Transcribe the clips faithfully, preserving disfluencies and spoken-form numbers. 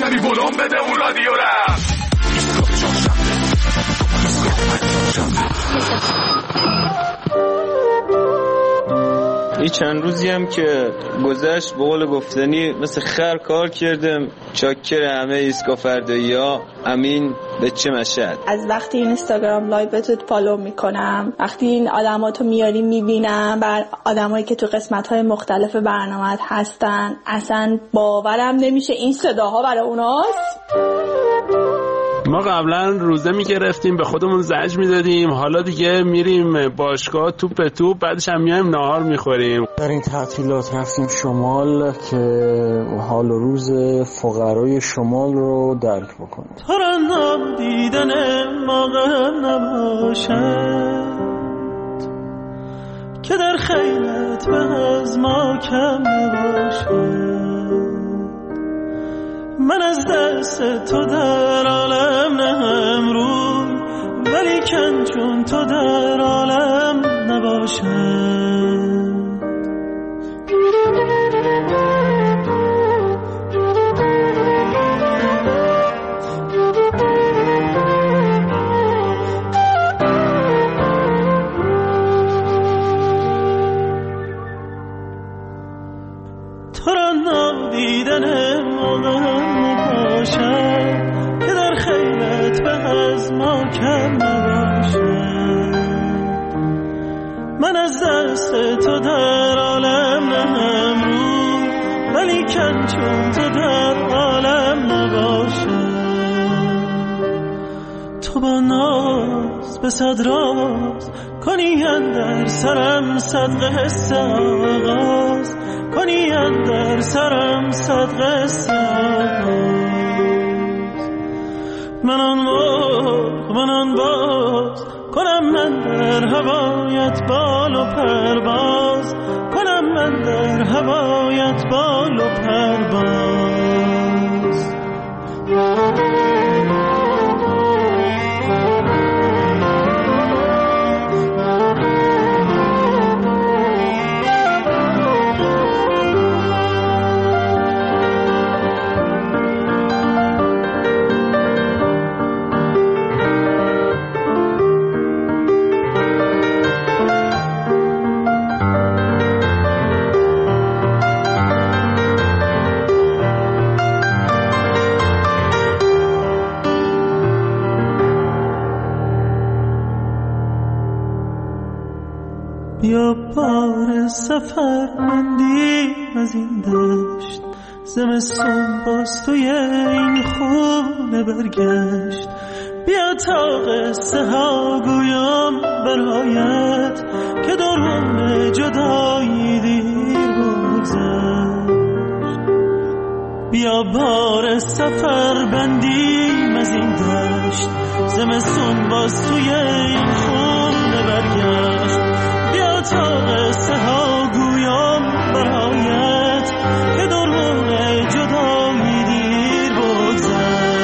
کمی ولوم بده اون رادیو را. این چند روزی هم که گذشت به قول گفتنی مثل خر کار کردم. چاکر همه ایسکا فردایی ها. امین به چه مشهد. از وقتی این اینستاگرام لایوتو فالو میکنم، وقتی این آدماتو میاری میبینم، بر آدمایی که تو قسمت‌های مختلف برنامه‌ات هستن، اصلا باورم نمیشه این صداها برای اوناست. ما قبلا روزه میگرفتیم به خودمون زجر میدادیم، حالا دیگه میریم باشگاه توپ توپ، بعدش هم میایم ناهار میخوریم. در این تعطیلات رفتیم شمال که حال و روز فقرای شمال رو درک بکنیم. تو را نادیدن موقع نباشد که در خیلت به از ما کم نباشد. من از دست تو در عالم نهم روی، ولی کن چون تو در عالم نباشد. تو را نادیدن موقع که در خیلت به از ما کم نباشد. من از دست تو در عالم نهم روی، ولی کن چون تو در عالم نباشد. تو با ناز به صد راز کنی اندر سرم صد قصه آغاز، کنی اندر سرم صد قصه آغاز. من آن مرغ من آن باز کنم من در هوایت بال و پرواز، کنم من در هوایت بال و پرواز. بیا بار سفر مندی از این دشت، زمستون باز توی این خونه برگشت. بیا تا قصه ها گویم برایت که درون جدایی دیر بگذشت. بیا بار سفر بندیم از این دشت، زمستون باز توی این خونه برگشت. بیا تا قصه ها گویم برایت که درون جدایی دیر بگذشت.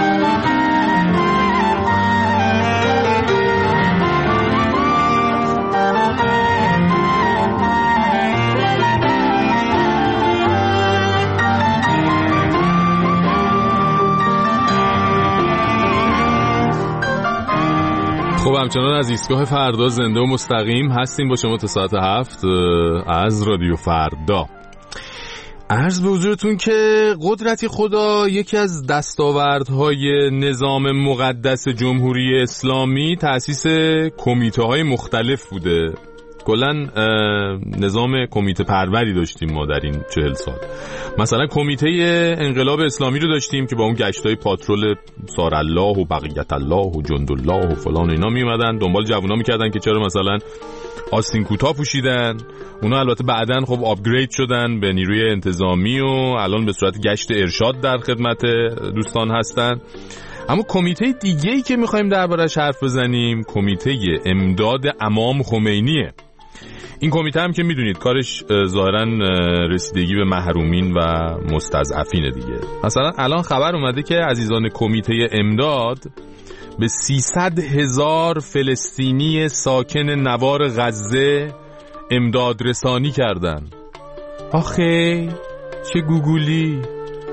خب همچنان از ایستگاه فردا زنده و مستقیم هستیم با شما تا ساعت هفت از رادیو فردا. عرض به حضورتون که قدرتی خدا یکی از دستاوردهای نظام مقدس جمهوری اسلامی تأسیس کمیته‌های مختلف بوده. کلاً نظام کمیته پروری داشتیم ما در این چهل سال. مثلا کمیته انقلاب اسلامی رو داشتیم که با اون گشتای پاترول سارالله و بقیت الله و جندالله و فلان اینا می اومدن دنبال جوونا میکردن که چرا مثلا آستین کوتاه پوشیدن. اونا البته بعدن خب آپگرید شدن به نیروی انتظامی و الان به صورت گشت ارشاد در خدمت دوستان هستن. اما کمیته دیگه‌ای که می‌خوایم دربارش حرف بزنیم کمیته امداد امام خمینیه. این کمیته هم که میدونید کارش ظاهراً رسیدگی به محرومین و مستضعفین دیگه. مثلا الان خبر اومده که عزیزان کمیته امداد به سیصد هزار فلسطینی ساکن نوار غزه امداد رسانی کردن. آخه چه گوگولی.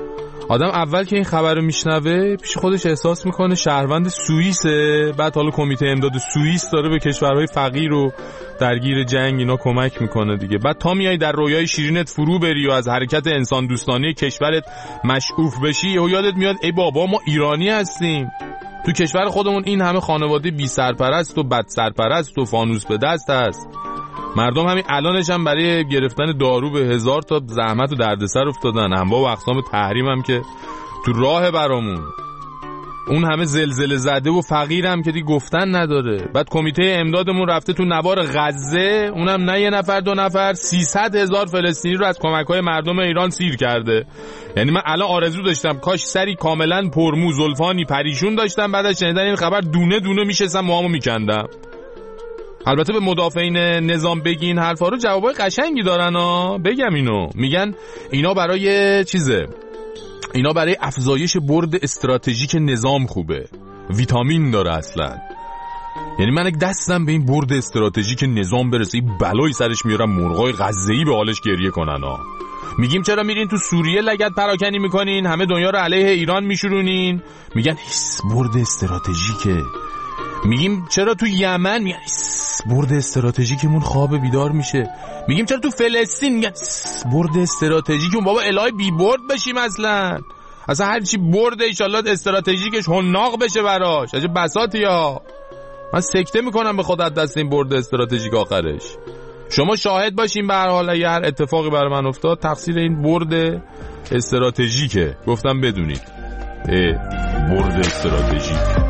آدم اول که این خبر رو میشنوه پیش خودش احساس میکنه شهروند سوئیسه، بعد حالا کمیته امداد سوئیس داره به کشورهای فقیر و درگیر جنگ اینا کمک میکنه دیگه. بعد تا میای در رویای شیرینت فرو بری و از حرکت انسان دوستانه کشورت مشعوف بشی و یادت میاد ای بابا ما ایرانی هستیم، تو کشور خودمون این همه خانواده بی سرپرست و بد سرپرست و فانوس به دست هست. مردم همین الانش هم برای گرفتن دارو به هزار تا زحمت و دردسر افتادن، انواع و اقسام تحریم هم که تو راه برامون، اون همه زلزله زده و فقیرم که دیگه گفتن نداره. بعد کمیته امدادمون رفته تو نوار غزه، اونم نه یه نفر دو نفر، سیصد هزار فلسطینی رو از کمک‌های مردم ایران سیر کرده. یعنی من الان آرزو داشتم کاش سری کاملا پرمو زلفانی پریشون داشتم، بعد از شنیدن این خبر دونه دونه میشستم موامو میکندم. البته به مدافعین نظام بگین حرفا رو جوابای قشنگی دارن ها. بگم اینو میگن اینا برای چیزه، اینا برای افزایش برد استراتژیک نظام خوبه، ویتامین داره اصلا. یعنی من اگه دستم به این برد استراتژیک نظام برسه این بلایی سرش میارم مرغای غزه‌ای به حالش گریه کنن ها. میگیم چرا میرین تو سوریه لگد پراکنی میکنین، همه دنیا رو علیه ایران میشورونین، میگن هیس برد استراتژیکه. میگیم چرا تو یمن، میگن برد استراتژیکمون خواب بیدار میشه. میگیم چرا تو فلسطین، میگن برد استراتژیکمون بابا الهی بی برد بشیم اصلا اصلا هر چی برد ایشالله استراتژیکش حناق بشه براش. عجب بساطی ها. من سکته میکنم به خودت دست این برد استراتژیک آخرش. شما شاهد باشین به هر حال اگر اتفاقی برای من افتاد تقصیر این برد استراتژیکه. گفتم بدونید برد استراتژیک.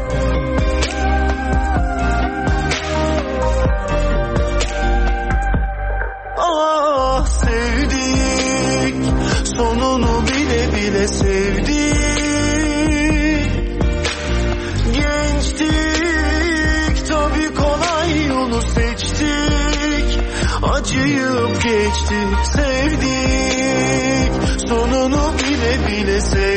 Ah sevdik, sonunu bile bile sevdik. Gençtik, tabii kolay yolu seçtik. Acıyıp geçtik, sevdik, sonunu bile bile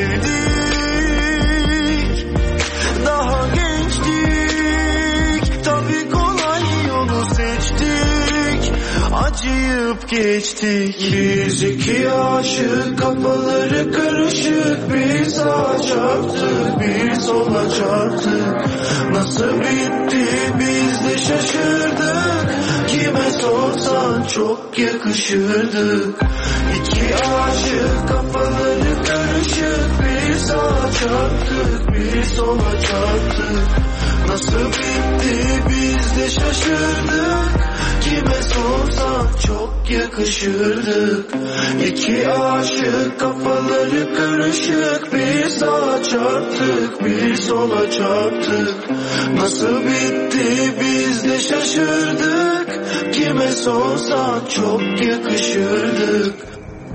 sevdik. Daha gençtik, tabii kolay yolu seçtik. Acıyıp geçtik. Biz iki aşık, kafaları karışık, bir sağa çarptık, bir sola çarptık. Nasıl bitti biz de şaşırdık. Kime sorsan çok yakışırdık. İki aşık, kafaları karışık, bir sağa çarptık, bir sola çarptık. Nasıl bitti biz de şaşırdık. Kime sorsan çok yakışırdık. İki aşık, kafaları karışık, bir sağa çarptık, bir sola çarptık. Nasıl bitti biz de şaşırdık. Kime sorsan çok yakışırdık.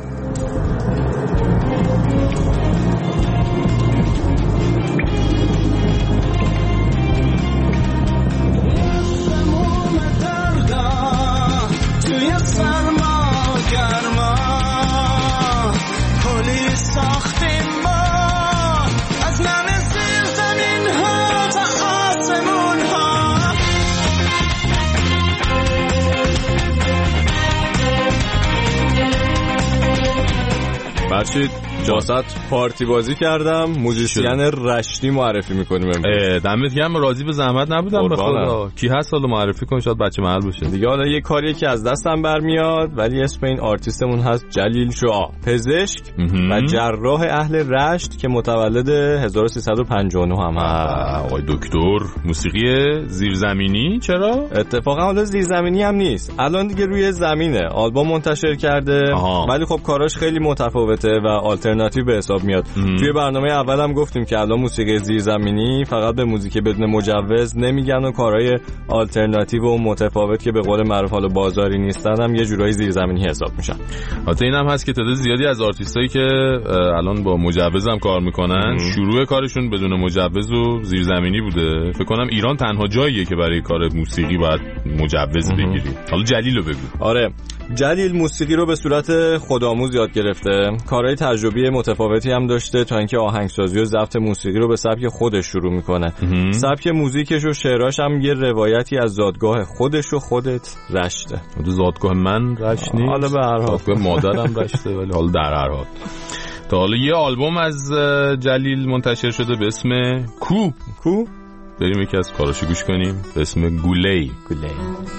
فرشید جاست پارتی بازی کردم، موزیسین رشتی معرفی میکنیم. دمت گرم، راضی به زحمت نبودم به خدا. کی هست حالا معرفی کن شاید بچه محل باشه دیگه. حالا یه کاریه که از دستم برمیاد ولی اسم این آرتیستمون هست جلیل شعاع، پزشک و جراح اهل رشت که متولد هزار و سیصد و پنجاه و نه هم هست. آقای دکتر. موسیقی زیرزمینی چرا؟ اتفاقا حالا زیرزمینی هم نیست، الان دیگه روی زمینه، آلبوم منتشر کرده. آها. ولی خب کاراش خیلی متفاوته و آلترناتیو به حساب میاد. ام. توی برنامه اول هم گفتیم که الان موسیقی زیرزمینی فقط به موزیک بدون مجوز نمیگن و کارهای آلترناتیو و متفاوت که به قول معروف حالا بازاری نیستن هم یه جورایی زیرزمینی حساب میشن. البته اینم هست که تعداد زیادی از آرتیستایی که الان با مجوز هم کار میکنن ام. شروع کارشون بدون مجوز و زیرزمینی بوده. فکر کنم ایران تنها جاییه که برای کار موسیقی باید مجوز بگیری. حالا جلیلو بگو. آره، جلیل موسیقی رو به صورت خودآموز یاد گرفته، کارهای تجربی متفاوتی هم داشته تا اینکه آهنگسازی و ضبط موسیقی رو به سبک خودش شروع میکنه. سبک موزیکش و شعراش هم یه روایتی از زادگاه خودش و خودت رشته. زادگاه من رشت نیست، حالا به هر حال زادگاه مادرم رشته، ولی حالا در هر حال تا حالا یه آلبوم از جلیل منتشر شده به اسم کو کو بریم یکی از کاراشو گوش کنیم به اسم گولی گولی.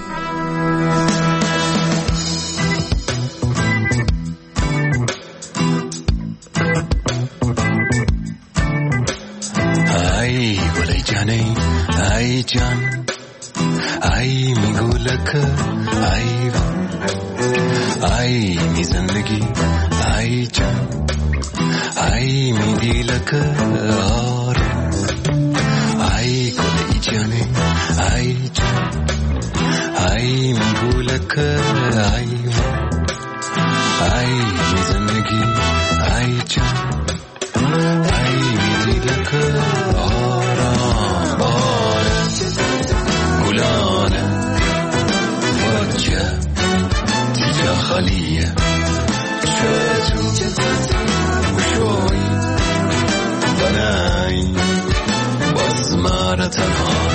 ای گولی جانی ای جان ای میگولک ای ای می زندگی ای جان ای می دیلک آره ای گولی جانی ای جان ای میگولک ای ای می زندگی ای جان ای می دیلک آرام باره گلانه وجه تیجا خالیه شوی تو وشوی بنای باز ماره تنها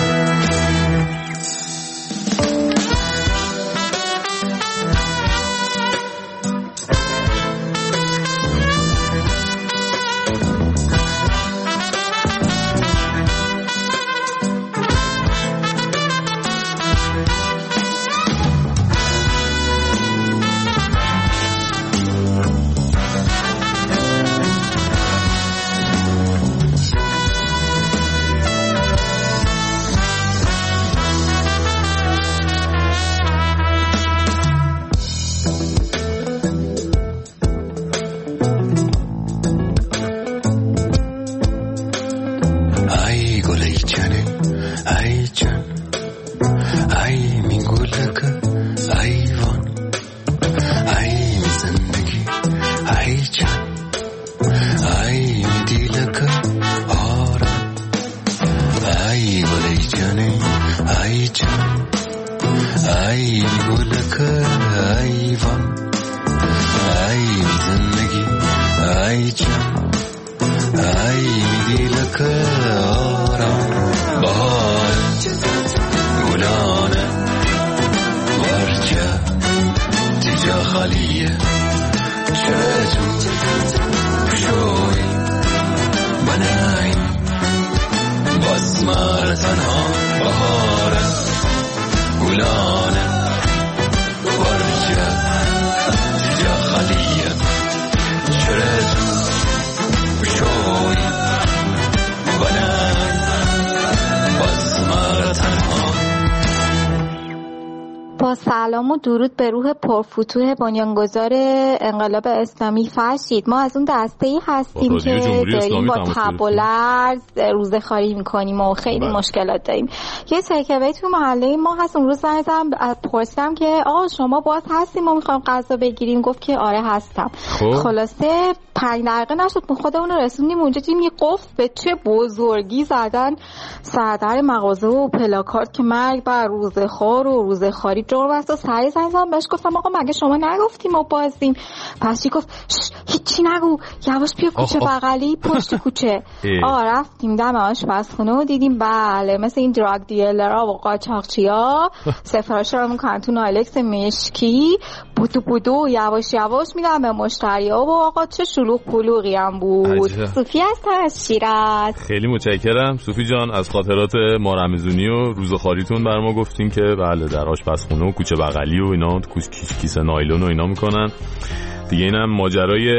سلام و درود به روح پرفتوح بنیانگذار انقلاب اسلامی فرشید. ما از اون دسته‌ای هستیم که داریم با تب و لرز روزه خواری میکنیم و خیلی بله. مشکلات داریم. یه تیک‌اوی تو محله ما هست. اون روز زنگم پرسیدم که آقا شما باز هستیم ما میخوایم غذا بگیریم، گفت که آره هستم. خب. خلاصه پنج دقیقه نشد ما خودمون رو رسوندیم اونجا، دیدیم یه قفل به چه بزرگی زدن سردر مغازه و پلاکارد که مرگ بر روزه خوار و روزه خواری جرم است. سری زنگ زدم بهش گفتم آقا مگه شما نگفتیم ما بازیم؟ پس چی گفت هیچی نگو یواش بیا کوچه بغلی پشت کوچه. آ رفتیم دم آشپزخونه و دیدیم بله مثل این دراگ دیلرها و قاچاقچیا سفارشا رو میکنن تو نایلکس مشکی بودو بودو یواش یواش میدم به مشتریا و آقا چه شلوغ پلوغی هم بود. صوفی هستم از شیراز. خیلی متشکرم صوفی جان از خاطرات ما رمضونی و روزخواریتون بر ما گفتین که بله در آشپزخونه و کوچه بغلی و اینا کیسه نایلون و اینا میکنن دیگه. اینم ماجرای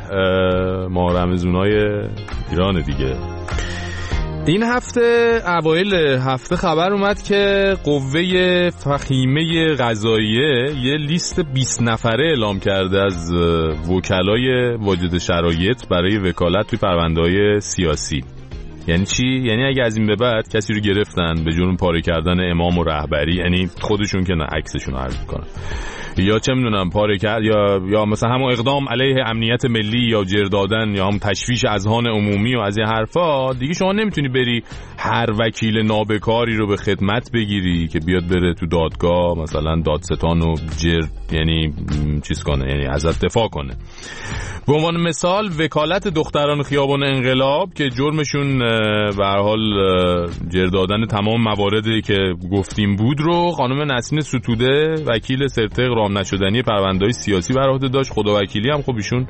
ما رمضونای ایران دیگه. این هفته اوایل هفته خبر اومد که قوه فخیمه قضاییه یه لیست بیست نفره اعلام کرده از وکلای واجد شرایط برای وکالت توی پرونده‌های سیاسی. یعنی چی؟ یعنی اگه از این به بعد کسی رو گرفتن به جرم پاره کردن امام و رهبری، یعنی خودشون که نه عکسشون رو عرض می‌کنن، یا چه میدونم پاره کرد یا یا مثلا همون اقدام علیه امنیت ملی یا جر دادن یا هم تشویش اذهان عمومی و از این حرفا، دیگه شما نمیتونی بری هر وکیل نابکاری رو به خدمت بگیری که بیاد بره تو دادگاه مثلا دادستان و جر یعنی چیز کنه، یعنی ازت دفاع کنه. به عنوان مثال وکالت دختران خیابان انقلاب که جرمشون به هر حال جر دادن تمام مواردی که گفتیم بود رو خانم نسرین ستوده وکیل سرتق اتهام نشدنی پرونده‌های سیاسی بر عهده داشت. خداوکیلی هم خب ایشون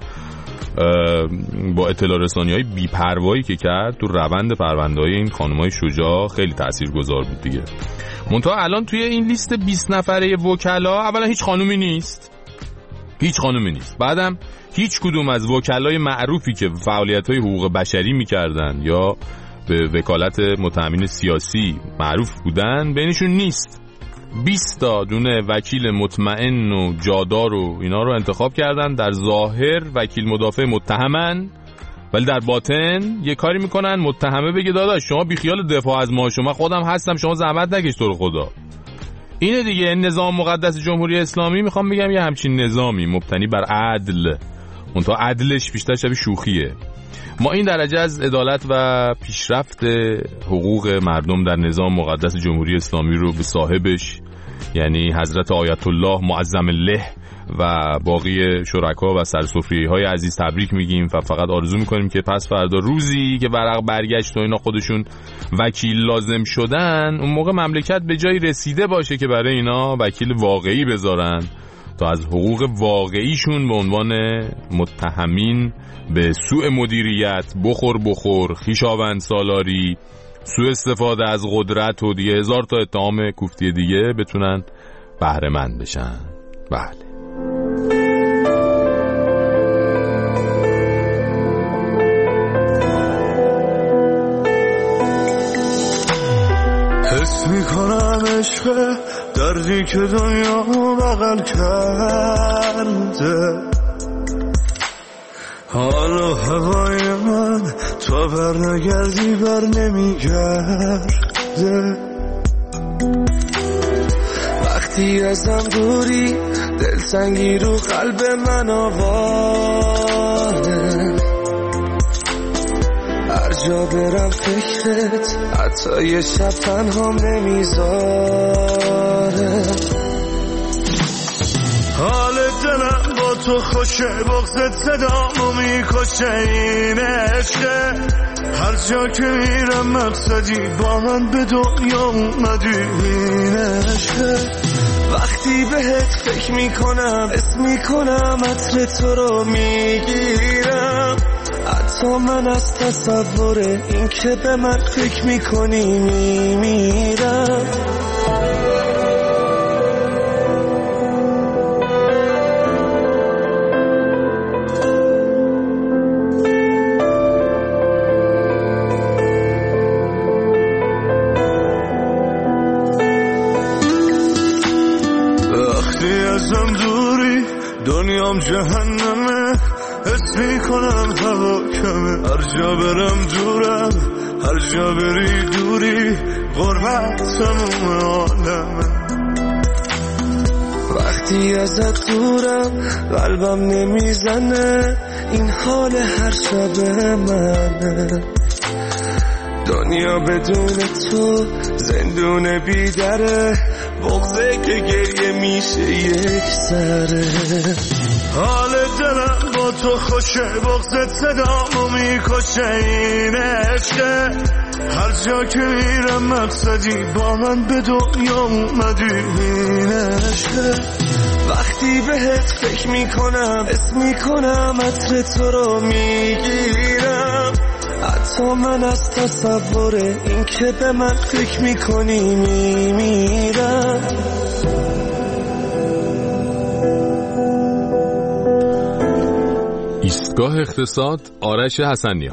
با اطلاع رسانی‌های بی‌پروایی که کرد تو روند پرونده‌های این خانم‌های شجاع خیلی تاثیرگذار بود دیگه. منتها الان توی این لیست بیست نفره وکلا اولا هیچ خانومی نیست، هیچ خانومی نیست. بعدم هیچ کدوم از وکلای معروفی که فعالیت‌های حقوق بشری می‌کردن یا به وکالت متأمین سیاسی معروف بودن بینشون نیست. بیست تا دونه وکیل مطمئن و جادار و اینا رو انتخاب کردن، در ظاهر وکیل مدافع متهمن، ولی در باطن یه کاری میکنن متهمه بگه داداش شما بیخیال دفاع از ما، شما خودم هستم، شما زحمت نکش تو رو خدا. اینه دیگه نظام مقدس جمهوری اسلامی. میخوام بگم یه همچین نظامی مبتنی بر عدل، منتها عدلش بیشتر شبیه شوخیه. ما این درجه از عدالت و پیشرفت حقوق مردم در نظام مقدس جمهوری اسلامی رو به صاحبش، یعنی حضرت آیت الله معظم الله و باقی شرکا و سرسفری‌های عزیز تبریک میگیم و فقط آرزو میکنیم که پس فردا روزی که ورق برگشت و اینا خودشون وکیل لازم شدن، اون موقع مملکت به جایی رسیده باشه که برای اینا وکیل واقعی بذارن تا از حقوق واقعیشون به عنوان متهمین به سوء مدیریت، بخور بخور، خویشاوند سالاری، سوء استفاده از قدرت و دیگه هزار تا اتهام کوفتی دیگه بتونن بهره مند بشن. بله. حس میکنم عشق دردی که دنیا بغل کرده، حالا هوای من تو بر نگردی بر نمیگرده. وقتی ازم دوری دلتنگی رو قلب من آواره، هر جا برم فکرت حتی یه شب تنهام نمیذاره. حال دلم با تو خوشه، بغضت صدامو میکشه، این عشقه هر جا که میرم مقصدی با من به دنیا اومدی، این عشقه وقتی بهت فکر میکنم اسم میکنم عطر تو رو میگیرم، حتی من از تصور این که به من فکر میکنی میمیرم. دنیام جهنمه، حس میکنم هوا کمه، هر جا برم دورم، هر جا بری دوری، غربت تموم عالمه. وقتی ازت دورم قلبم نمیزنه، این حال هر شب منه. دنیا بدون تو زندون بیدره، بغضه که گریه میشه یک سره. حال دلم با تو خوشه، بغضت صدامو میکشه، این عشقه هر جا که میرم مقصدی با من به دنیا اومدی، این عشقه وقتی بهت فکر میکنم اسم میکنم عطر تو رو میگیرم، حتی من از تصور این که به من فکر میکنی میمیرم. ایستگاه اقتصاد، آرش حسنیا.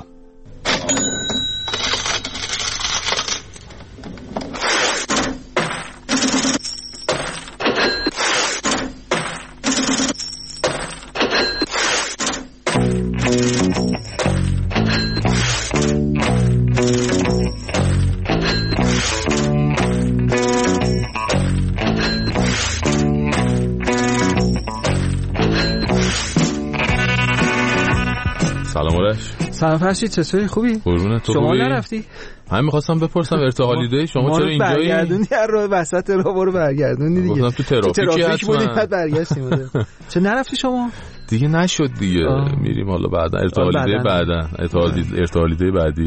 سلام فرشید، چطوری؟ خوبی؟ قربونت. تو شما خوبی؟ نرفتی؟ من می‌خواستم بپرسم ارتحالیده شما چرا اینجایی؟ برگردونی هر راه وسط راه برو برگردونی دیگه. گفتم تو ترافیکی ترافیک بودیم بعد برگشتیم. چه نرفتی شما؟ دیگه نشد دیگه. آه. میریم حالا بعدا ارتحالیده بعدا ارتحالیده ارتحالیده بعدی.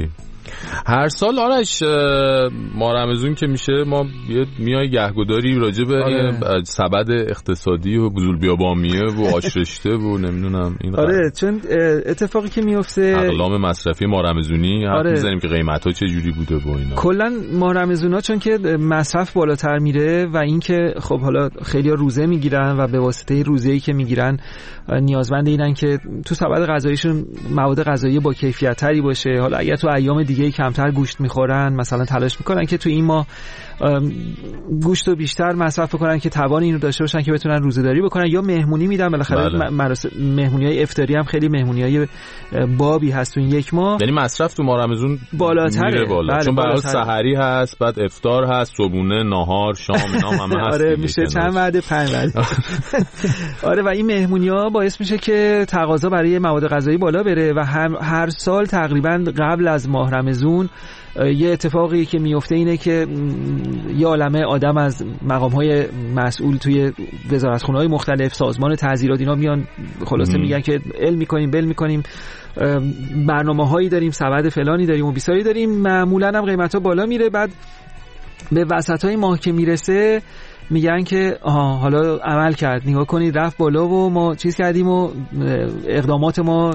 هر سال آرش ما رمضون که میشه ما میای گهگداری راجع به آره. سبد اقتصادی و بزول بیابامیه و آشرشته و نمیدونم این آره چون اتفاقی که میفته اقلام مصرفی ما رمضونی حرف آره. میزنیم که قیمت‌ها چه جوری بوده و اینا. کلا ما رمضونا چون که مصرف بالاتر میره و اینکه خب حالا خیلی‌ها روزه میگیرن و به واسطه روزه‌ای که میگیرن نیازمند اینن که تو سبد غذاییشون مواد غذایی با کیفیت‌تری باشه. حالا اگه تو ایام دیگه کمتر گوشت میخورن مثلا تلاش میکنن که تو این ماه گوشت رو بیشتر مصرف کنن که توان اینو داشته باشن که بتونن روزه‌داری بکنن یا مهمونی میدن. بالاخره بله. مراسم مهمونی‌های افطاری هم خیلی مهمونی‌های بابی هست تو این یک ماه، یعنی مصرف تو ماه رمضان بالاتره بالا. بله چون برای سحری هست، بعد افطار هست، صبحونه، ناهار، شام اینا همه هست. آره میشه چند وعده پنج وعده. آره و این مهمونی‌ها باعث میشه که تقاضا برای مواد غذایی بالا بره و هم هر سال تقریبا قبل از ماه رمضان یه اتفاقی که میفته اینه که یه عالمه آدم از مقام‌های مسئول توی وزارتخونه‌های مختلف، سازمان تعزیرات اینا میان خلاصه میگن که علم می‌کنیم بل می‌کنیم برنامه‌هایی داریم، سبد فلانی داریم و بیساری داریم، معمولاً هم قیمت‌ها بالا میره. بعد به وسطای ماه که میرسه میگن که آها حالا عمل کرد، نگاه کنید رفت بالا و ما چیز کردیم و اقدامات ما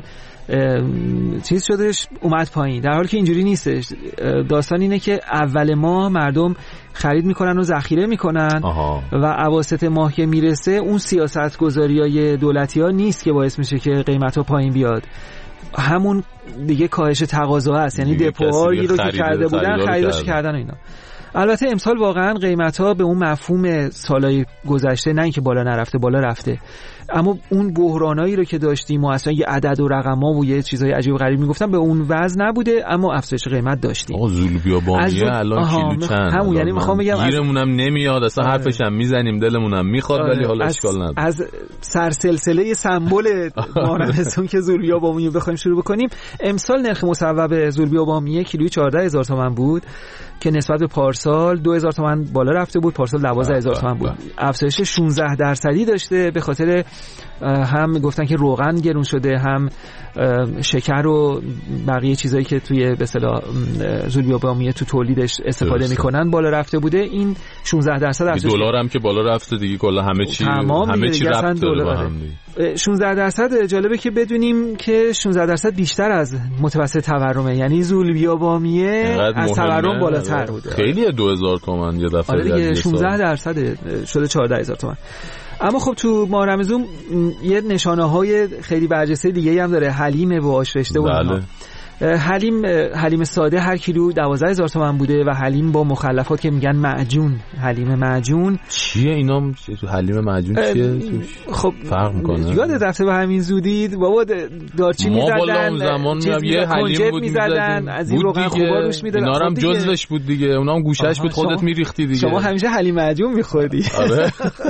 چیز شدش اومد پایین، در حالی که اینجوری نیستش. داستان اینه که اول ماه مردم خرید میکنن و ذخیره میکنن آها. و اواسط ماه که میرسه اون سیاست گذاریای دولتی ها نیست که باعث میشه که قیمت ها پایین بیاد، همون دیگه کاهش تقاضا هست، یعنی دپوهایی رو که کرده بودن خریدش کردن اینا. البته امسال واقعا قیمت‌ها به اون مفهوم سالهای گذشته نه اینکه بالا نرفته، بالا رفته، اما اون بحرانایی رو که داشتیم و اصلا یه عدد و رقم‌ها و یه چیزای عجیب و غریب میگفتن به اون وزن نبوده، اما افزایش قیمت داشتیم. آقا زول بیابانیه الان کیلو چند؟ همون یعنی میخوام بگم گیرمونم نمیاد اصلا، حرفش هم میزنیم دلمونم میخواد ولی حالا اشکال نداره. از سرسلسله سمبل مارمزون که زول بیابانیه بخوایم شروع بکنیم، امسال نرخ مصوب زول بیابانیه کیلویی چهارده هزار تومان بود که نسبت به پارسال دو هزار تومان بالا رفته بود، پارسال دوازده هزار تومان بود. افزایش شانزده درصدی داشته، به خاطر هم گفتن که روغن گرون شده، هم شکر و بقیه چیزایی که توی به اصطلاح زول بیابانیه تو تولیدش استفاده میکنن بالا رفته بوده. این شانزده درصد افزایش، دلار هم که بالا رفته دیگه، کلا همه چی همه چی رفت داره با هم دیگه. شانزده درصد جالبه که بدونیم که شانزده درصد بیشتر از متوسط تورمه، یعنی زول بیابانیه از تورم بالاتر بوده. خیلیه دو هزار تومان یه دفعه. آره دیگه شانزده درصد شده چهارده هزار تومان. اما خب تو ماه رمضان یه نشانه‌های خیلی برجسته دیگه هم داره، حلیم و آشرشته و بله. حلیم حلیم ساده هر کیلو دوازده هزار تومان بوده و حلیم با مخلفات که میگن معجون، حلیم معجون چیه اینا؟ تو حلیم معجون چیه؟ خب فرق میکنه. یاد رفته به همین زودی بابا دارچی میزدن، زمان یه حلیم بود میزدن، از این روغن خوبا روش میدادن، اینا هم جزوش بود دیگه، اونام گوشش بود، خودت میریختی دیگه. شما همیشه حلیم معجون میخوردی. آره.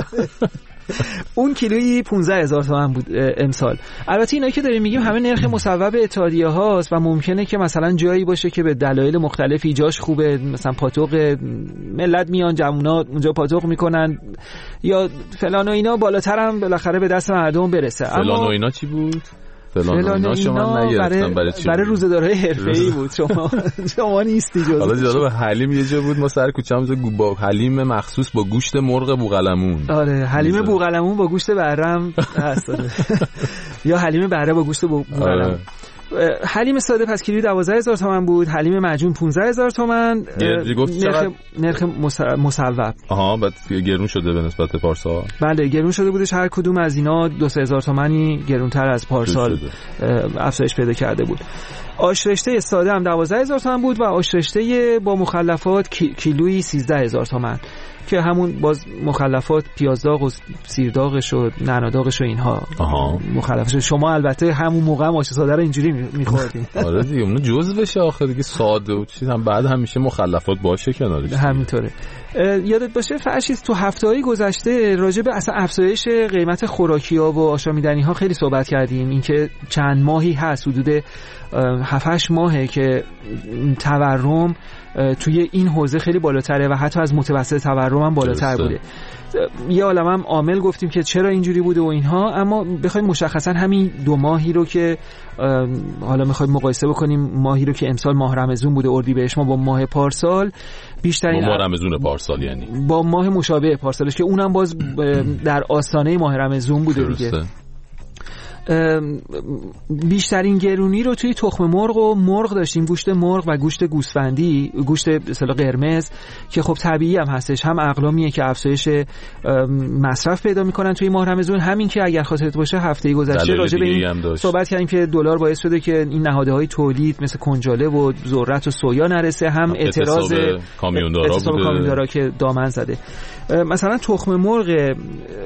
اون کیلویی پانزده هزار تومان بود امسال. البته اینایی که داریم میگیم همه نرخ مصوب اتحادیه هاست و ممکنه که مثلا جایی باشه که به دلایل مختلفی جاش خوبه، مثلا پاتوق ملت میان جمعونا اونجا پاتوق میکنن یا فلان و اینا، بالاتر هم بالاخره به دست مردم برسه. فلان و اینا چی بود؟ فلان اینا شما نگرفتن برای چی؟ برای روزه‌دارای حرفه‌ای بود. شما شما نیستی جزو. حالا جالب حلیم یه جا بود ما سر کوچه‌مون با حلیم مخصوص با گوشت مرغ بوقلمون. آره حلیم بوقلمون با گوشت بهرم هست یا حلیم بهره با گوشت بوقلمون. حلیم ساده پس کیلویی دوازده هزار تومان بود، حلیم معجون پانزده هزار تومان. نرخ نرخ مصوب آها بعد گرون شده به نسبت پارسال. بله گرون شده بودش، هر کدوم از اینا دو سه هزار تومانی گرونتر از پارسال افزایش پیدا کرده بود. آشرشته ساده هم دوازده هزار تومان بود و آشرشته با مخلفات کیلویی سیزده هزار تومان که همون باز مخلفات پیازداغ و سیرداغش و نعناداغش و اینها مخلفش. شما البته همون موقع هم آش ساده رو اینجوری می‌خوردین. آره دیگه اون جزء بشه آخر دیگه، ساده و چیز هم بعد همیشه مخلفات باشه کنارش. همینطوره. یادت باشه فرشید تو هفته‌های گذشته راجع به اصلا افزایش قیمت خوراکی‌ها و آشامیدنی‌ها خیلی صحبت کردیم، اینکه چند ماهی هست حدود هفت هشت ماهه که تورم توی این حوزه خیلی بالاتره و حتی از متوسط تورم هم بالاتر بوده. یه عالمه هم عامل گفتیم که چرا اینجوری بوده و اینها، اما بخوایم مشخصا همین دو ماهی رو که حالا میخوایم مقایسه بکنیم ماهی رو که امسال ماه رمضون بوده اردیبهشت ما با ماه پارسال، بیشترین ماه رمضون پارسال یعنی با ماه مشابه پارسالش که اونم باز در آستانه ماه رمضون بوده دیگه، بیشترین گرونی رو توی تخم مرغ و مرغ داشتیم، گوشت مرغ و گوشت گوسفندی، گوشت مثلا قرمز که خب طبیعی هم هستش، هم اقلامیه که افزایش مصرف پیدا میکنن توی ماه رمضان، همین که اگر خاطرت باشه هفته گذشته راجع به این صحبت کردیم که دلار باعث شده که این نهادهای تولید مثل کنجاله و ذرت و سویا نرسه، هم اعتراض کامیوندارا بوده کامیوندارا که دامن زده. مثلا تخم مرغ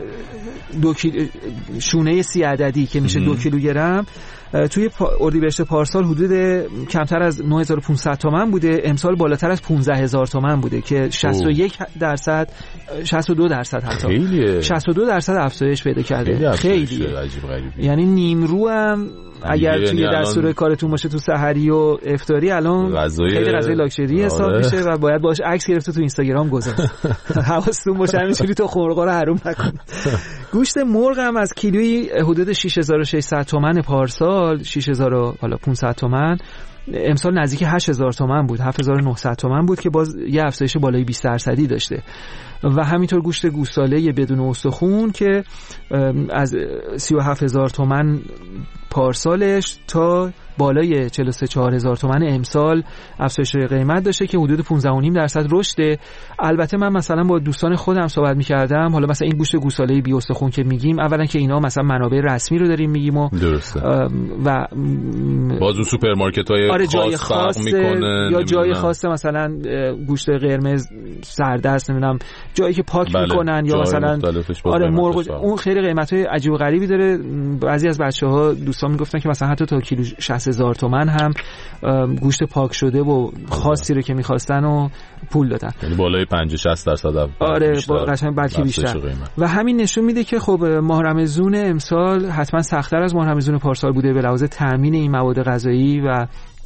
دو کیلو شونه سی عددی که میشه دو کیلوگرم توی اردیبهشت پارسال حدود کمتر از نه هزار و پانصد تومان بوده، امسال بالاتر از پانزده هزار تومان بوده که شصت و یک درصد شصت و دو درصد حتی خیلیه. شصت و دو درصد افزایش پیدا کرده، خیلی, خیلی. عجیب غریبی. یعنی نیمرو هم اگر توی دستور کارتون باشه تو سحری و افطاری الان غذای خیلی غذای لاکچری حساب میشه و باید باش عکس گرفت تو اینستاگرام گذاشت. حواستون باشه همینجوری تو مرغا رو حروم نکنید. گوشت مرغ هم از کیلویی حدود شش هزار و ششصد تومان پارسال شش هزار و پانصد تومان، امسال نزدیک هشت هزار تومان بود، هفت هزار و نهصد تومان بود که باز یه افزایش بالای بیست درصدی داشته. و همینطور گوشت گوساله بدون استخون که از سی و هفت هزار تومان پارسالش تا بالای چهل و سه چهار هزار تومان امسال افزایش قیمت داشته که حدود پانزده و نیم درصد رشده. البته من مثلا با دوستان خودم صحبت می‌کردم، حالا مثلا این گوشت گوساله بی استخون که میگیم، اولا که اینا مثلا منابع رسمی رو داریم میگیم و درسته و باز اون سوپرمارکت‌های آره خاص فرق می‌کنه یا جای خاص مثلا گوشت قرمز سردست نمیدونم جایی که پاک بله. میکنن یا مثلا آره مرغ اون خیلی قیمت‌های عجیب و غریبی داره. بعضی از بچه‌ها دوستان میگفتن که مثلا حتی تا کیلو شصت هزار تومان هم گوشت پاک شده و خاصی رو که می‌خواستن و پول دادن، یعنی بالای پنجاه شصت درصد. آره قشنگ بلکه بیشتر. و همین نشون میده که خب ماه رمضان امسال حتما سخت‌تر از ماه رمضان پارسال بوده به لحاظ تامین این مواد غذایی و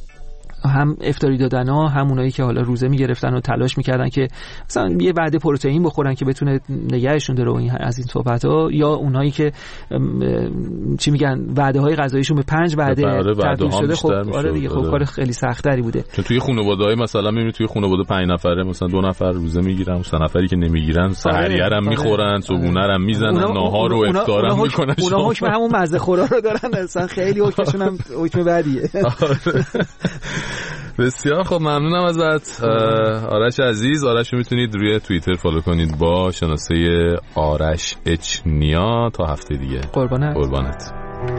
هم افطاری دادن ها، هم اونایی که حالا روزه میگرفتن و تلاش میکردن که مثلا یه وعده پروتئین بخورن که بتونه نگهشون داره این از این صحبت ها، یا اونایی که چی میگن وعده های غذاییشون به پنج وعده تبدیل شده. خب آره دیگه خب کار خیلی سخت‌تری بوده. چون توی خانواده‌های مثلا میبینی توی خانواده پنج نفره مثلا دو نفر روزه میگیرن، سه نفری که نمیگیرن سحریه هم میخورن، صبحونه هم میزنن، ناهار و افطار هم میکنن. اونا حکم همون مزه خورا رو دارن، اصلا خیلی حکمشون هم حکم بدیه. بسیار خب ممنونم ازت آرش عزیز. آرش رو میتونید روی توییتر فالو کنید با شناسه آرش اچ نیا. تا هفته دیگه قربانت قربانت.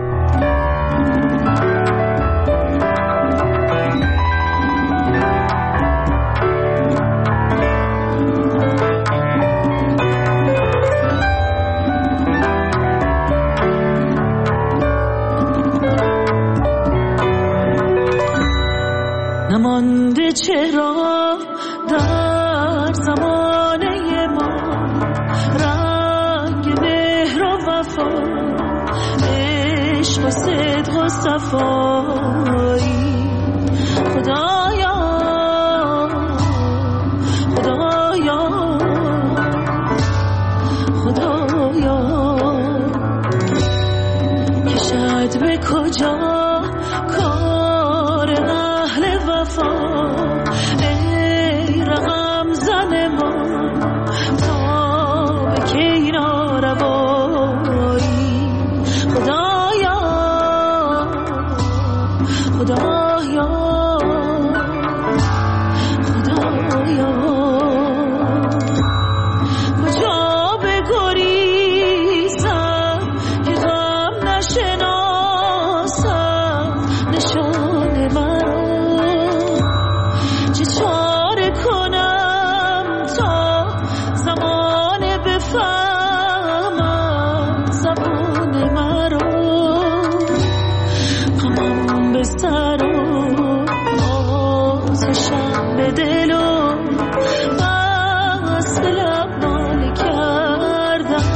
نمانده چرا در زمانه ما رنگ مهر و وفا، عشق و صدق و صفایی. خدایا خدایا خدایا کشد به کجا کار اهل وفا، ای رقم زن ما تا به کی ناروایی. خدایا خدایا خدایا کجا بگریزم که غم نشناسم نشان مرا، چه چاره کنم تا زمان بفهمم زبان مرا. غمم به سر و آتشم به دل و از دلم ناله کردم،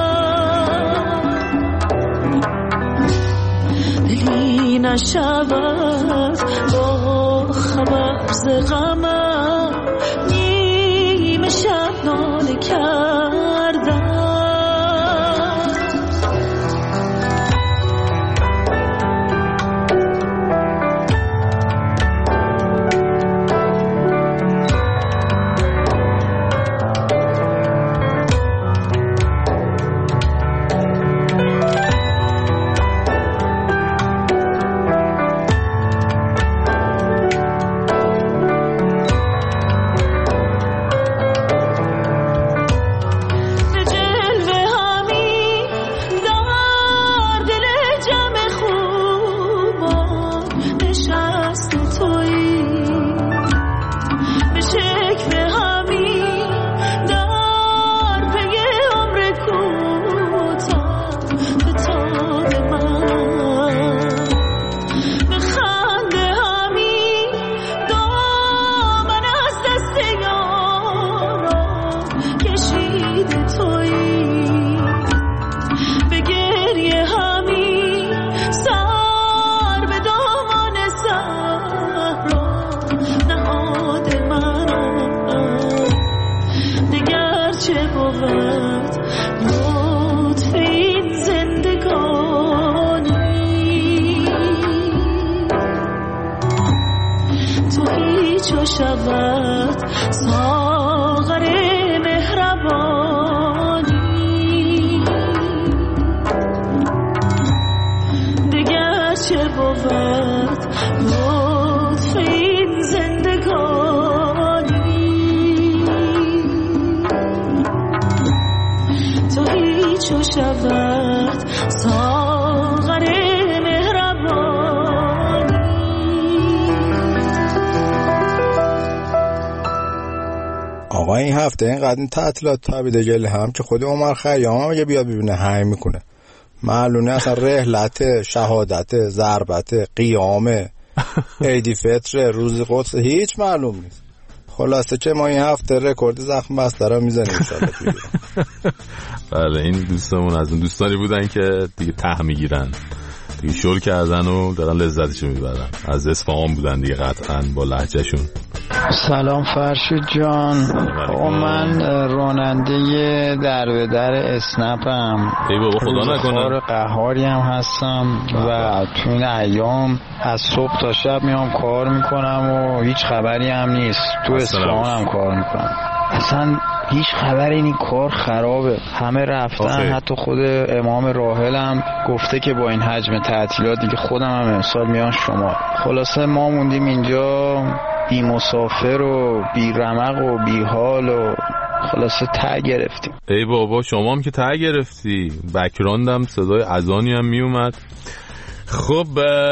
دلی نشود با خبر ز غمم، نیمه شب ناله کردم. هیچ و شود ساغر مهربانی دگر چه بود لطف این زندگانی تو هیچ و شود ساغر آقا این هفته اینقدر این تعطیلات تابیده گله هم که خود عمر خیام هم اگه بیاد ببینه هنگ میکنه. معلومه اصلا رحلت، شهادت، ضربت، قیامه، عیدی فطر، روز قدس هیچ معلوم نیست. خلاصه که ما این هفته رکورد زخم بسته را میزنیم انشالله. بله این دوستمون از اون دوستانی بودن که دیگه ته میگیرن دیگه شل کردن و دارن لذتشو میبرن. از اصفهان بودن دیگه قطعا با لهجهشون. سلام فرشید جان. او من راننده در به در اسنپم. ای بابا خدا نکنه. قهاری هم هستم و تو این ایام از صبح تا شب میام کار میکنم و هیچ خبری هم نیست. تو اصفهان هم کار میکنم. اصلا هیچ خبری این کار خرابه. همه رفتن آخه. حتی خود امام راحل هم گفته که با این حجم تعطیلات دیگه خودم هم امسال میان شما. خلاصه ما موندیم اینجا بی مسافر و بی رمق و بی حال و خلاصه ته گرفتیم. ای بابا شما هم که ته گرفتی. بکراندم صدای اذانی هم می اومد. خب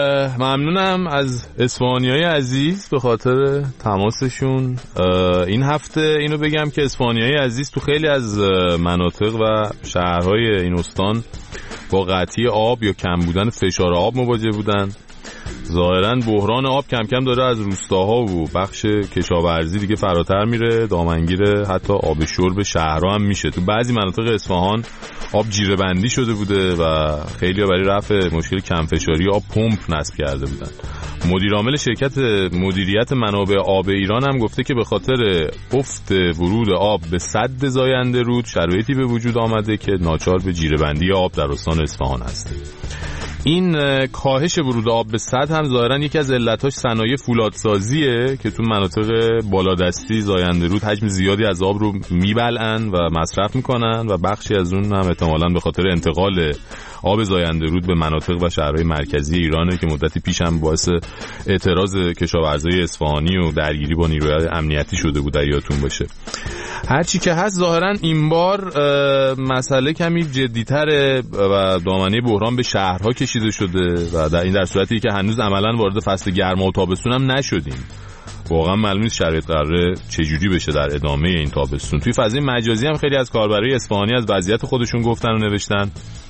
ممنونم از اصفهانیای عزیز به خاطر تماسشون. این هفته اینو بگم که اصفهانیای عزیز تو خیلی از مناطق و شهرهای این استان با قطعی آب یا کم بودن فشار آب مواجه بودن. ظاهرا بحران آب کم کم داره از روستاها و بخش کشاورزی دیگه فراتر میره، دامنگیر حتی آب شرب شهرها هم میشه. تو بعضی مناطق اصفهان آب جیره بندی شده بوده و خیلی‌ها برای رفع مشکل کم فشاری آب پمپ نصب کرده بودن. مدیر عامل شرکت مدیریت منابع آب ایران هم گفته که به خاطر افت ورود آب به سد زاینده رود شرایطی به وجود آمده که ناچار به جیره بندی آب در استان اصفهان هست. این کاهش ورود آب به سد هم ظاهرا یکی از علتاش صنایع فولادسازیه که تو مناطق بالادستی زاینده رود حجم زیادی از آب رو میبلعن و مصرف میکنن و بخشی از اون هم احتمالاً به خاطر انتقال آب زاینده رود به مناطق و شهرهای مرکزی ایرانه که مدتی پیش هم باعث اعتراض کشاورزای اصفهانی و درگیری با نیروهای امنیتی شده بود یادتون باشه. هرچی که هست ظاهرا این بار مسئله کمی جدی‌تره و دامنه بحران به شهرها کشیده شده و در این در صورتی که هنوز عملاً وارد فصل گرما و تابستون هم نشدیم. واقعا معلوم نیست شرایط قراره چجوری بشه در ادامه این تابستون. توی فضای مجازی هم خیلی از کاربرای اصفهانی از وضعیت خودشون گفتن و نوشتن.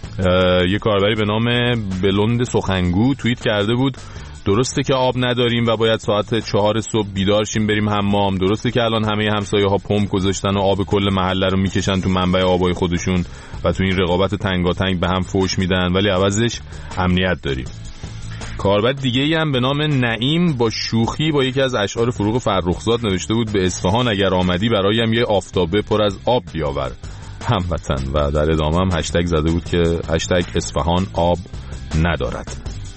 یه کاربری به نام بلوند سخنگو توییت کرده بود درسته که آب نداریم و باید ساعت چهار صبح بیدار شیم بریم حمام. درسته که الان همه همسایه ها پمپ گذاشتن و آب کل محله رو میکشن تو منبع آبای خودشون و تو این رقابت تنگاتنگ به هم فوش میدن، ولی عوضش امنیت داریم. کاربر دیگه ای هم به نام نعیم با شوخی با یکی از اشعار فروغ فرخزاد نوشته بود به اصفهان اگر آمدی برایم یه آفتابه پر از آب بیاور هموطن، و در ادامه هم هشتگ زده بود که هشتگ اصفهان آب ندارد.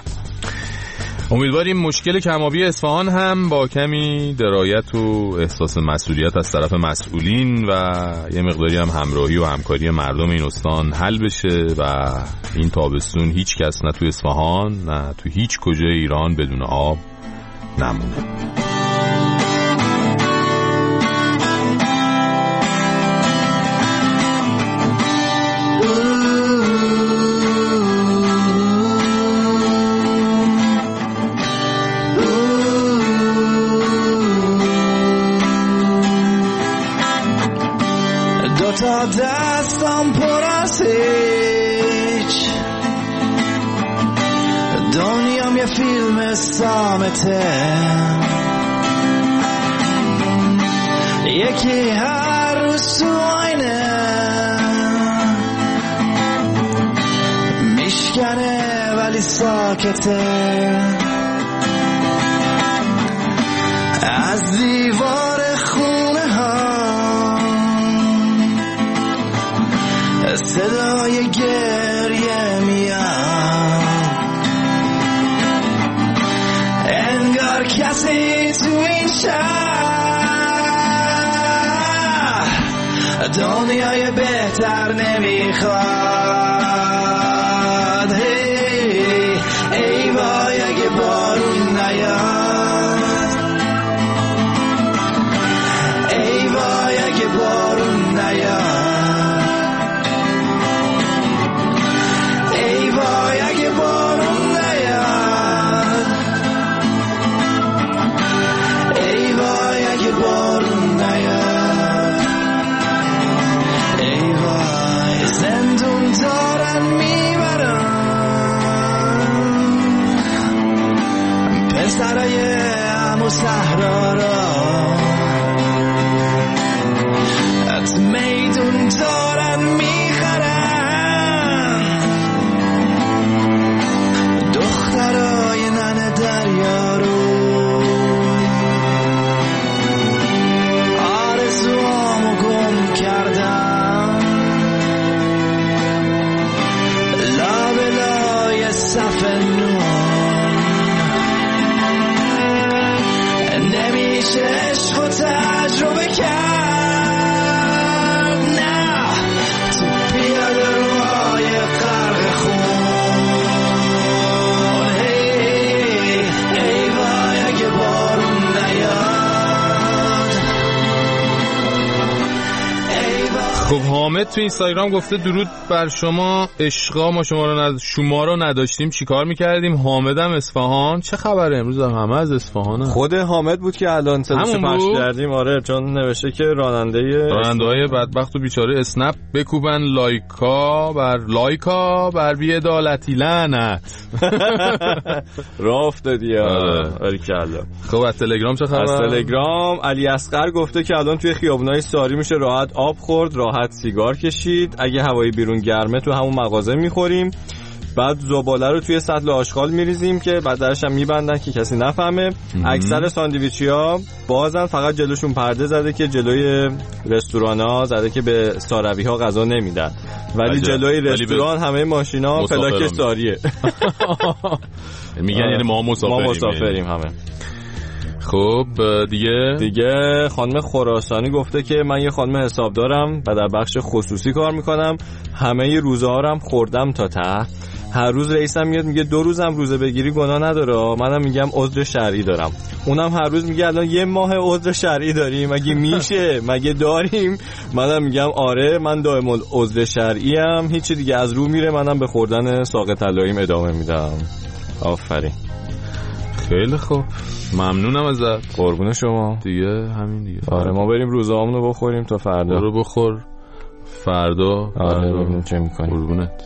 امیدواریم مشکل کم‌آبی اصفهان هم با کمی درایت و احساس مسئولیت از طرف مسئولین و یه مقداری هم همراهی و همکاری مردم این استان حل بشه و این تابستون هیچ کس نه تو اصفهان نه تو هیچ کجای ایران بدون آب نمونه. تا دستم پر از هیچ دنیام یه فیلم سامته، یکی هر روز تو آینه میشکنه ولی ساکته، از دیوار خونه ها صدای گریه میاد، انگار کسی تو این شهر دنیای بهتر نمیخواد. هی ای وای اگه بارون نیاد، ای وای اگه بارون نیاد، ای وای اگه بارون نیاد، ای وای اگه بارون نیاد، ای وای زندون دارن میبرن پسرای عمو صحرا را، از میدون دارن میخرن دخترای ننه دریا رو. آرزوامو گم کردم لابلای صف نور، نمیشه عشق و تجربه کرد، نه تو پیاده روهای غرق خون. هی ای وای اگه بارون نیاد، ای وای. خب حامد تو اینستاگرام گفته درود بر شما عشقا، ما شما رو ند... شما رو نداشتیم چیکار میکردیم؟ حامدم اصفهان. چه خبره امروز؟ همه از اصفهانه. خود حامد بود که الان صداشو پخش کردیم. آره چون نوشته که راننده راننده‌های بدبخت و بیچاره اسنپ بکوبن لایکا بر لایکا بر بی‌عدالتی لعنت. راه افتادی. آره باریکلا. خب از تلگرام چه خبر؟ از تلگرام علی اصغر گفته که الان توی خیابونای ساری میشه راحت آب خورد، راحت سیگار کشید، اگه هوای بیرون گرمه تو همون مغازه میخوریم، بعد زباله رو توی سطل آشغال میریزیم که بعد درش هم میبندن که کسی نفهمه. اکثر ساندویچی‌ها بازن، فقط جلوشون پرده زده که جلوی رستوران‌ها زده که به ساروی‌ها غذا نمیدن، ولی جلوی رستوران همه ماشینا فلاک ساریه. میگن یعنی ما مسافریم. ما مسافریم همه. خب دیگه دیگه خانم خراسانی گفته که من یه خانم حسابدارم و در بخش خصوصی کار میکنم، همه روزه ها هم خوردم تا ته، هر روز رئیسم میاد میگه دو روزم روزه بگیری گناه نداره، منم میگم عذر شرعی دارم، اونم هر روز میگه الان یه ماه عذر شرعی داریم، مگه میشه؟ مگه داریم؟ منم میگم آره من دائم العذر شرعی ام، هیچی دیگه از رو میره، منم به خوردن ساق طلاییم ادامه میدم. آفرین. خیلی خوب، ممنونم ازت. قربون شما. دیگه همین دیگه. آره ما بریم روزامونو بخوریم تا فردا. برو بخور فردا. آره ببینیم چه میکنیم. قربونت.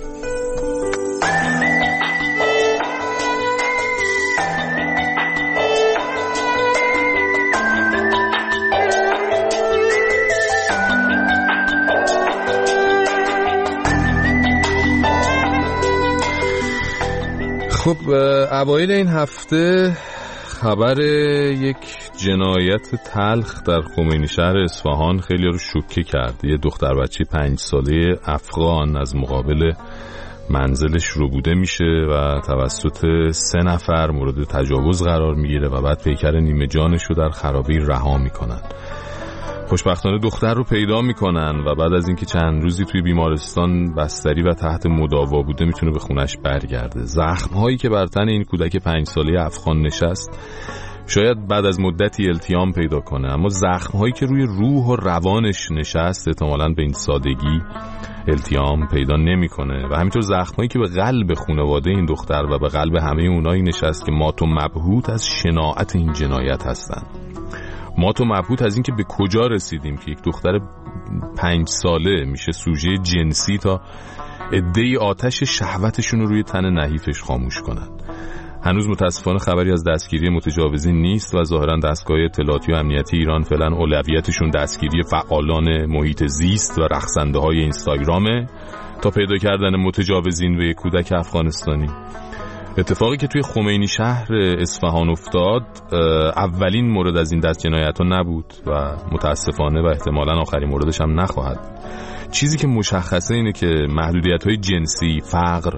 خب اوایل این هفته خبر یک جنایت تلخ در خمینی شهر اصفهان خیلی رو شوکه کرد. یه دختر بچه پنج ساله افغان از مقابل منزلش ربوده میشه و توسط سه نفر مورد تجاوز قرار میگیره و بعد پیکر نیمه جانش رو در خرابه رها میکنن. خوشبختانه دختر رو پیدا میکنن و بعد از اینکه چند روزی توی بیمارستان بستری و تحت مداوا بوده میتونه به خونش برگرده. زخم هایی که بر تن این کودک پنج ساله افغان نشست شاید بعد از مدتی التیام پیدا کنه، اما زخم هایی که روی روح و روانش نشست احتمالاً به این سادگی التیام پیدا نمیکنه و همینطور زخم هایی که به قلب خانواده این دختر و به قلب همه اونایی نشست که مات و مبهوت از شناعت این جنایت هستن. ما تو مبهوت از این که به کجا رسیدیم که یک دختر پنج ساله میشه سوژه جنسی تا عده‌ای آتش شهوتشون رو روی تن نحیفش خاموش کنن. هنوز متاسفانه خبری از دستگیری متجاوزین نیست و ظاهرا دستگاه اطلاعاتی و امنیتی ایران فعلا اولویتشون دستگیری فعالان محیط زیست و رقصنده های اینستاگرامه تا پیدا کردن متجاوزین و یک کودک افغانستانی. اتفاقی که توی خمینی شهر اصفهان افتاد اولین مورد از این دست جنایت ها نبود و متاسفانه و احتمالاً آخرین موردش هم نخواهد. چیزی که مشخصه اینه که محدودیت های جنسی، فقر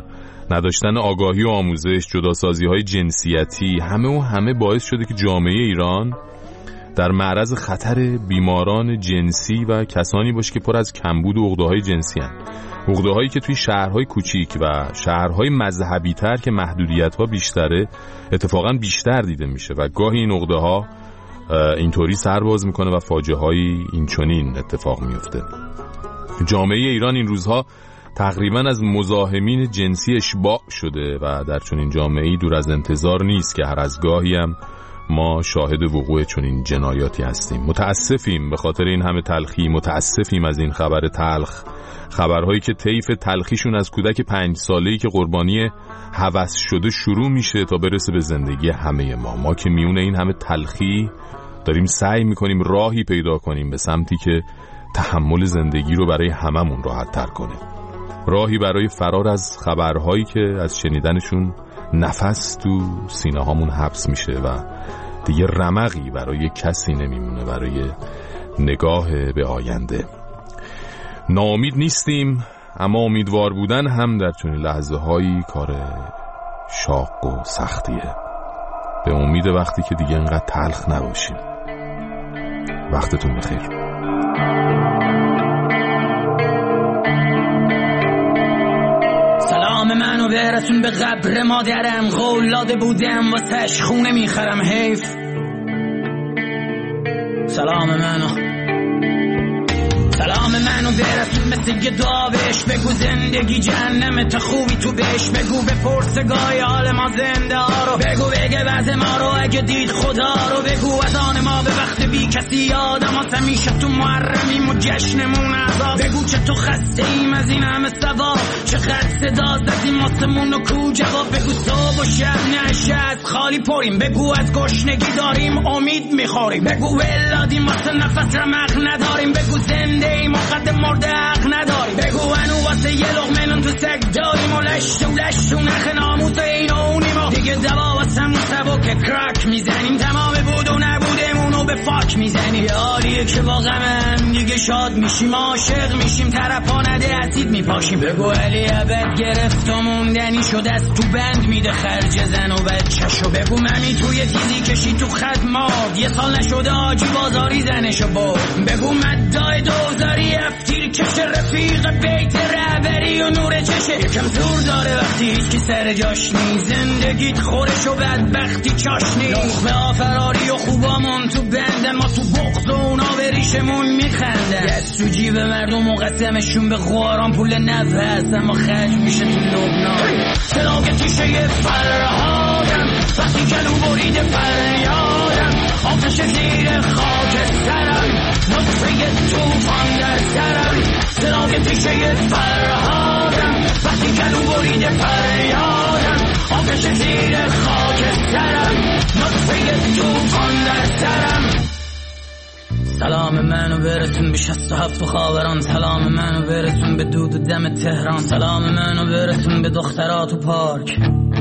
نداشتن آگاهی و آموزش، جداسازی‌های جنسیتی، همه و همه باعث شده که جامعه ایران در معرض خطر بیماران جنسی و کسانی باشه که پر از کمبود و عقده‌های جنسی هستند. عقده‌هایی که توی شهرهای کوچیک و شهرهای مذهبی‌تر که محدودیت‌ها بیشتره اتفاقاً بیشتر دیده میشه و گاهی این عقده‌ها اینطوری سرباز میکنه و فاجعه‌های اینچنین اتفاق میفته. جامعه ایران این روزها تقریباً از مزاحمین جنسی اشباع شده و در چنین جامعه‌ای دور از انتظار نیست که هر از گاهی هم ما شاهد وقوع چنین جنایاتی هستیم. متاسفیم به خاطر این همه تلخی، متاسفیم از این خبر تلخ، خبرهایی که طیف تلخیشون از کودک پنج ساله‌ای که قربانی هوس شده شروع میشه تا برسه به زندگی همه ما. ما که میونه این همه تلخی داریم سعی میکنیم راهی پیدا کنیم به سمتی که تحمل زندگی رو برای هممون راحت تر کنه، راهی برای فرار از خبرهایی که از شنیدنشون نفس تو سینه هامون حبس میشه و دیگه رمقی برای کسی نمیمونه برای نگاه به آینده. ناامید نیستیم، اما امیدوار بودن هم در چنین لحظه هایی کار شاق و سختیه. به امید وقتی که دیگه انقدر تلخ نباشیم. وقتتون بخیر. سلام منو برسون به قبر مادرم، قولاده بودم واسش خونه میخرم حیف. سلام منو سلام منو برسون مثل یه دعا بهش بگو زندگی جهنمه تا خوبی تو بهش بگو به پرسگاه حال ما زنده ها رو بگو بگه وضع ما رو اگه دید خدا رو بگو از آن ما به وقت بی کسی یادم هست همیشه تو محرمیم و جشنمون عذاب بگو چه تو خسته ایم از این همه سوا چقدر صدا زدیم آسمون و کو جواب بگو صبح و شب نشه از خالی پریم بگو از گشنگی داریم امید میخوریم بگو ولادیم واسه نفس رمق نداریم بگو زنده ایم و قد مرده حق نداریم بگو هنو واسه یه لغمنون تو سگ داریم و لشت و لشت و نخ ناموس این و اونیم و دیگه دوا واسمون سبا که کرک میزنیم تمام بود و نبودمونو به فاک میزنیم یاریه که واقعا دیگه شاد میشیم عاشق میشیم طرفا نده اسید میپاشیم بگو علی عبد گرفت و موندنی شد از تو بند میده خرج زن و بچه‌شو بگو ممی توی تیزی کشی تو خدمات یه سال نشده آجی بازاری زنشو برد بگو مدای دوزاری افتیر کش رفیق بیت رهبری و نور چشه یکم زور داره وقتی هیچ کی سر جاش نی زندگیت خورش و بدبختی چاشنی لخمه آفراری و خوبامون تو بندن ما تو بغض و اونا به ریشمون میخندن دست تو جیب مردم و قسمشون به خواران پول نفع هست اما خرج میشه تو لبنان سلاگ تیشه فرهادم وقتی کلو بریده فریادم آتش زیر خاک سرم نطفه توفان در سرم سلاگ تیشه فرهادم وقتی کلو بریده فریادم آتش زیر خاک سرم نطفه توفان در سرم سلام منو برسون به شست و هفت و خاوران سلام منو برسون به دود و دم تهران سلام منو برسون به دخترات و پارک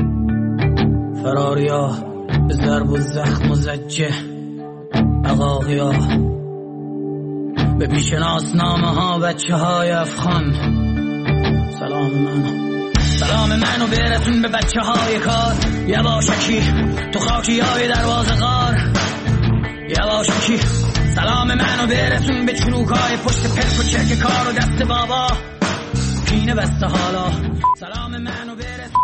فراریا به ضرب و زخم و زجه عقاقیا به پیشناس نامه ها بچه های افغان سلام منو سلام منو برسون به بچه های کار یواشکی تو خاکی های دروازه غار یواشکی سلام منو برسون به چروکای پشت پرف و چک کار و دست بابا پینه بسته حالا سلام منو برسون